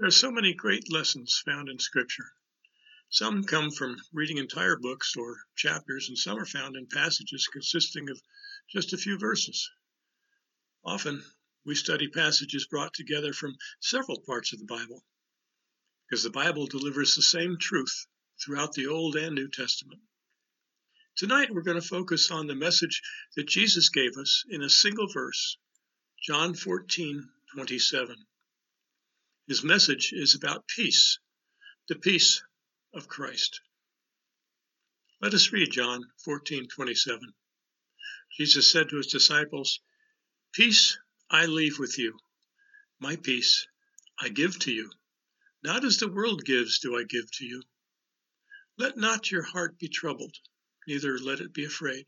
There are so many great lessons found in Scripture. Some come from reading entire books or chapters, and some are found in passages consisting of just a few verses. Often, we study passages brought together from several parts of the Bible, because the Bible delivers the same truth throughout the Old and New Testament. Tonight, we're going to focus on the message that Jesus gave us in a single verse, John 14:27. His message is about peace, the peace of Christ. Let us read John 14:27. Jesus said to his disciples, "Peace I leave with you. My peace I give to you. Not as the world gives do I give to you. Let not your heart be troubled, neither let it be afraid."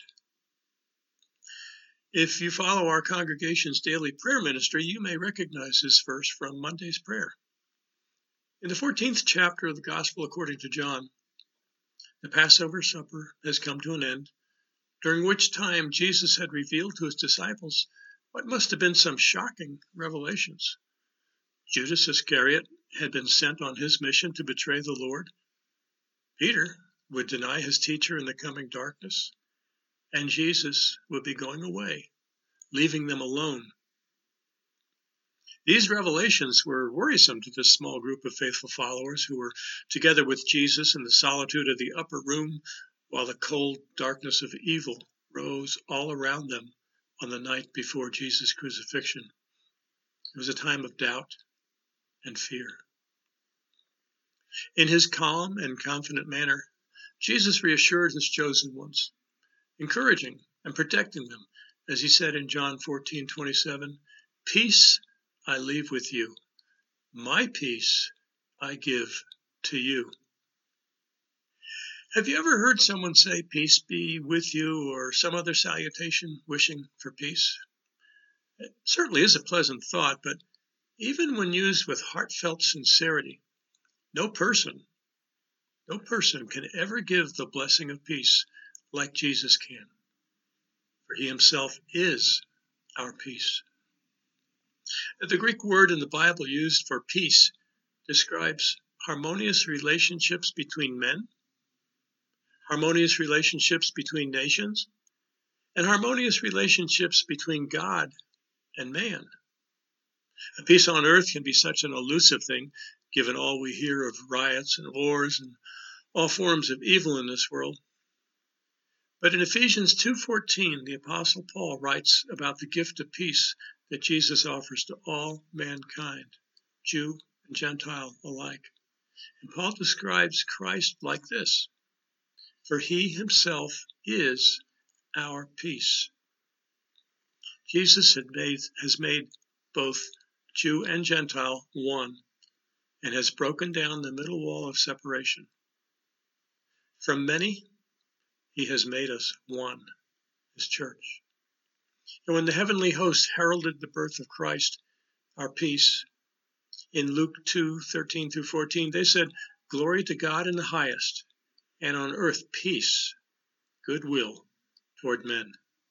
If you follow our congregation's daily prayer ministry, you may recognize this verse from Monday's prayer. In the 14th chapter of the Gospel according to John, the Passover supper has come to an end, during which time Jesus had revealed to his disciples what must have been some shocking revelations. Judas Iscariot had been sent on his mission to betray the Lord. Peter would deny his teacher in the coming darkness, and Jesus would be going away, leaving them alone. These revelations were worrisome to this small group of faithful followers who were together with Jesus in the solitude of the upper room while the cold darkness of evil rose all around them on the night before Jesus' crucifixion. It was a time of doubt and fear. In his calm and confident manner, Jesus reassured his chosen ones, encouraging and protecting them, as he said in John 14:27, "Peace I leave with you. My peace I give to you." Have you ever heard someone say, "Peace be with you," or some other salutation wishing for peace? It certainly is a pleasant thought, but even when used with heartfelt sincerity, no person can ever give the blessing of peace like Jesus can, for he himself is our peace. The Greek word in the Bible used for peace describes harmonious relationships between men, harmonious relationships between nations, and harmonious relationships between God and man. Peace on earth can be such an elusive thing, given all we hear of riots and wars and all forms of evil in this world. But in Ephesians 2:14, the Apostle Paul writes about the gift of peace that Jesus offers to all mankind, Jew and Gentile alike. And Paul describes Christ like this: "For he himself is our peace." Jesus has made both Jew and Gentile one, and has broken down the middle wall of separation. From many, he has made us one, his church. And when the heavenly host heralded the birth of Christ, our peace, in Luke 2:13-14, they said, "Glory to God in the highest, and on earth peace, goodwill toward men."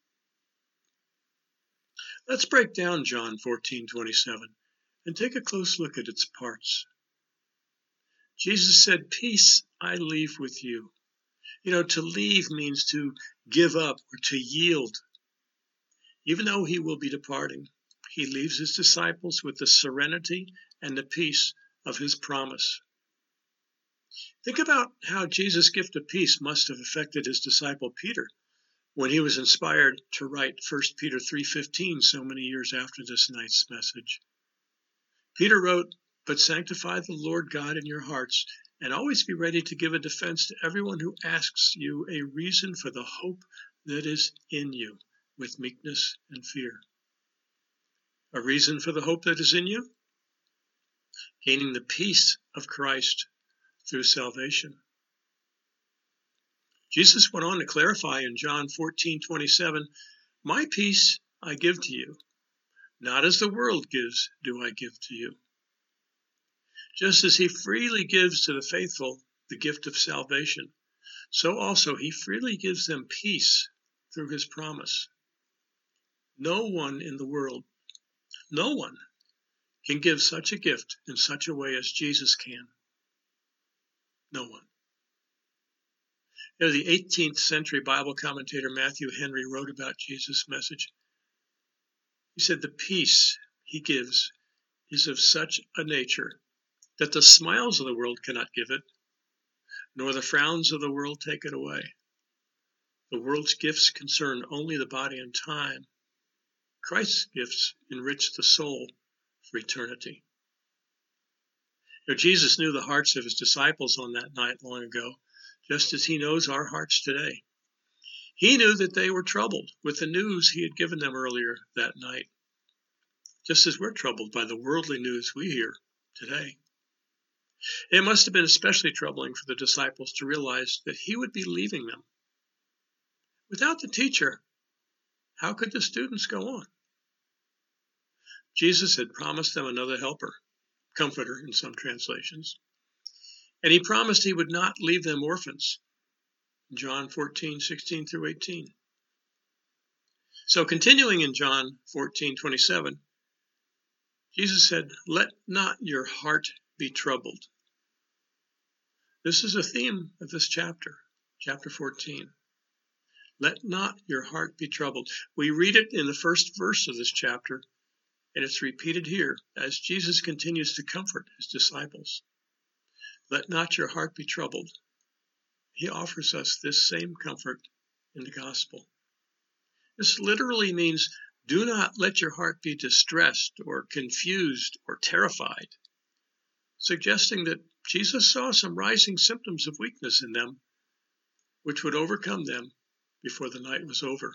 Let's break down John 14:27 and take a close look at its parts. Jesus said, "Peace I leave with you." To leave means to give up or to yield. Even though he will be departing, he leaves his disciples with the serenity and the peace of his promise. Think about how Jesus' gift of peace must have affected his disciple Peter when he was inspired to write 1 Peter 3:15 so many years after this night's message. Peter wrote, "But sanctify the Lord God in your hearts, and always be ready to give a defense to everyone who asks you a reason for the hope that is in you, with meekness and fear." A reason for the hope that is in you? Gaining the peace of Christ through salvation. Jesus went on to clarify in John 14:27, "My peace I give to you. Not as the world gives do I give to you." Just as he freely gives to the faithful the gift of salvation, so also he freely gives them peace through his promise. No one in the world, no one can give such a gift in such a way as Jesus can? No one. You know, the 18th century Bible commentator Matthew Henry wrote about Jesus' message. He said, the peace he gives is of such a nature that the smiles of the world cannot give it, nor the frowns of the world take it away. The world's gifts concern only the body and time. Christ's gifts enrich the soul for eternity. You know, Jesus knew the hearts of his disciples on that night long ago, just as he knows our hearts today. He knew that they were troubled with the news he had given them earlier that night, just as we're troubled by the worldly news we hear today. It must have been especially troubling for the disciples to realize that he would be leaving them. Without the teacher, how could the students go on? Jesus had promised them another helper, comforter in some translations, and he promised he would not leave them orphans. John 14:16 through 18. So continuing in John 14:27, Jesus said, "Let not your heart be troubled." This is a theme of this chapter, chapter 14. Let not your heart be troubled. We read it in the first verse of this chapter, and it's repeated here as Jesus continues to comfort his disciples. Let not your heart be troubled. He offers us this same comfort in the gospel. This literally means do not let your heart be distressed or confused or terrified, suggesting that Jesus saw some rising symptoms of weakness in them, which would overcome them before the night was over.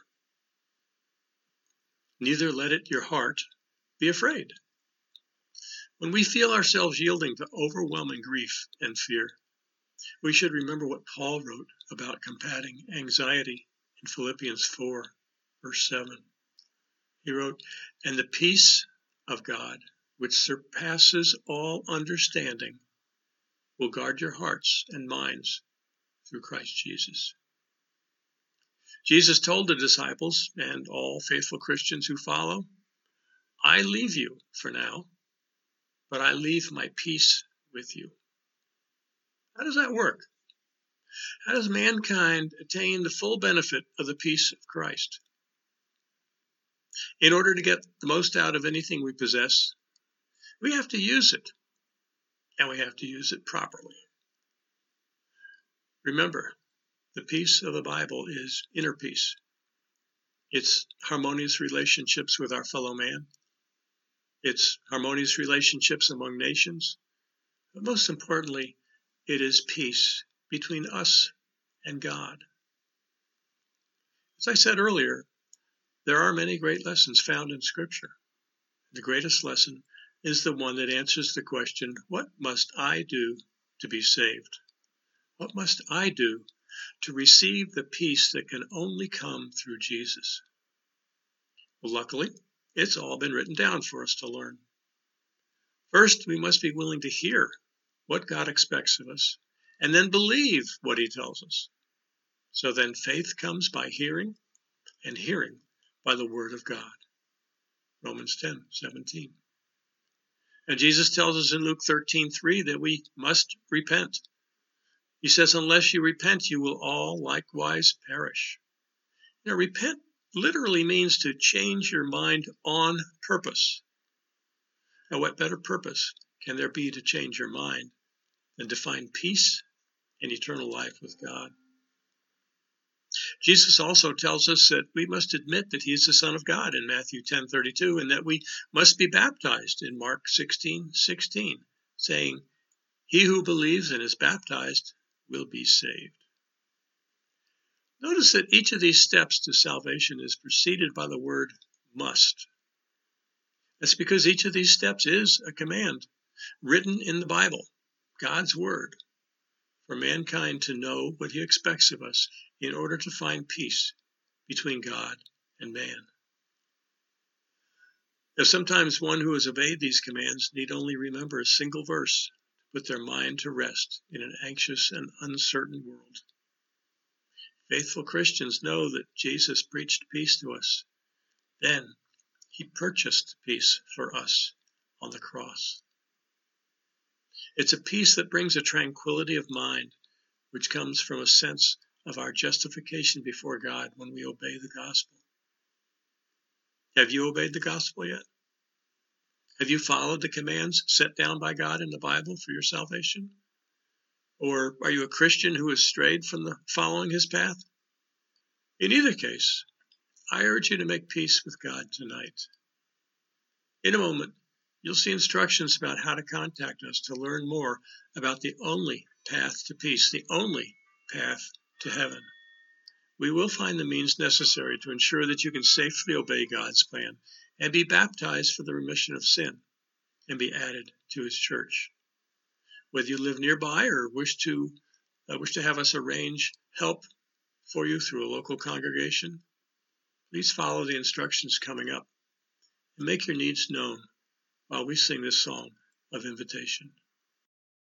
Neither let it your heart be afraid. When we feel ourselves yielding to overwhelming grief and fear, we should remember what Paul wrote about combating anxiety in Philippians 4, verse 7. He wrote, "And the peace of God, which surpasses all understanding, will guard your hearts and minds through Christ Jesus." Jesus told the disciples and all faithful Christians who follow, "I leave you for now, but I leave my peace with you." How does that work? How does mankind attain the full benefit of the peace of Christ? In order to get the most out of anything we possess, we have to use it, and we have to use it properly. Remember, the peace of the Bible is inner peace. It's harmonious relationships with our fellow man. It's harmonious relationships among nations. But most importantly, it is peace between us and God. As I said earlier, there are many great lessons found in Scripture. The greatest lesson is the one that answers the question, what must I do to be saved? What must I do to receive the peace that can only come through Jesus? Well, luckily, it's all been written down for us to learn. First, we must be willing to hear what God expects of us, and then believe what he tells us. So then faith comes by hearing, and hearing by the word of God. Romans 10:17. And Jesus tells us in Luke 13:3 that we must repent. He says, unless you repent, you will all likewise perish. Now, repent literally means to change your mind on purpose. Now, what better purpose can there be to change your mind than to find peace and eternal life with God? Jesus also tells us that we must admit that he is the Son of God in Matthew 10:32, and that we must be baptized in Mark 16:16, saying, he who believes and is baptized will be saved. Notice that each of these steps to salvation is preceded by the word must. That's because each of these steps is a command written in the Bible, God's word, for mankind to know what he expects of us in order to find peace between God and man. Now, sometimes one who has obeyed these commands need only remember a single verse to put their mind to rest in an anxious and uncertain world. Faithful Christians know that Jesus preached peace to us. Then he purchased peace for us on the cross. It's a peace that brings a tranquility of mind, which comes from a sense of our justification before God when we obey the gospel. Have you obeyed the gospel yet? Have you followed the commands set down by God in the Bible for your salvation? Or are you a Christian who has strayed from following his path? In either case, I urge you to make peace with God tonight. In a moment, you'll see instructions about how to contact us to learn more about the only path to peace, the only path to heaven. We will find the means necessary to ensure that you can safely obey God's plan and be baptized for the remission of sin and be added to his church. Whether you live nearby or wish to have us arrange help for you through a local congregation, please follow the instructions coming up and make your needs known while we sing this song of invitation.